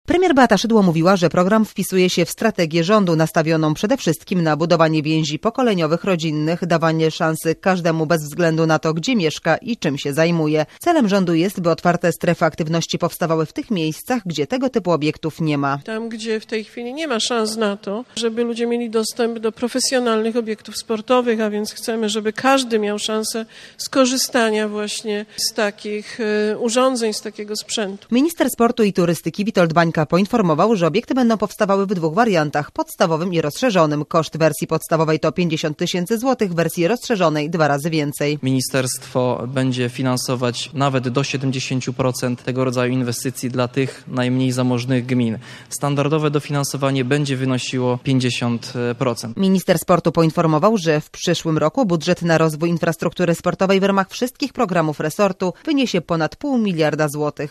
Premier Beata Szydło mówiła, że program wpisuje się w strategię rządu nastawioną przede wszystkim na budowanie więzi pokoleniowych, rodzinnych, dawanie szansy każdemu bez względu na to, gdzie mieszka i czym się zajmuje. Celem rządu jest, by otwarte strefy aktywności powstawały w tych miejscach, gdzie tego typu obiektów nie ma. Tam, gdzie w tej chwili nie ma szans na to, żeby ludzie mieli dostęp do profesjonalnych obiektów sportowych, a więc chcemy, żeby każdy miał szansę skorzystania właśnie z takich urządzeń, z takiego sprzętu. Minister sportu i turystyki Witold Bańka poinformował, że obiekty będą powstawały w dwóch wariantach, podstawowym i rozszerzonym. Koszt wersji podstawowej to 50 000 złotych, wersji rozszerzonej 2 razy więcej. Ministerstwo będzie finansować nawet do 70% tego rodzaju inwestycji dla tych najmniej zamożnych gmin. Standardowe dofinansowanie będzie wynosiło 50%. Minister sportu poinformował, że w przyszłym roku budżet na rozwój infrastruktury sportowej w ramach wszystkich programów resortu wyniesie ponad 0,5 miliarda złotych.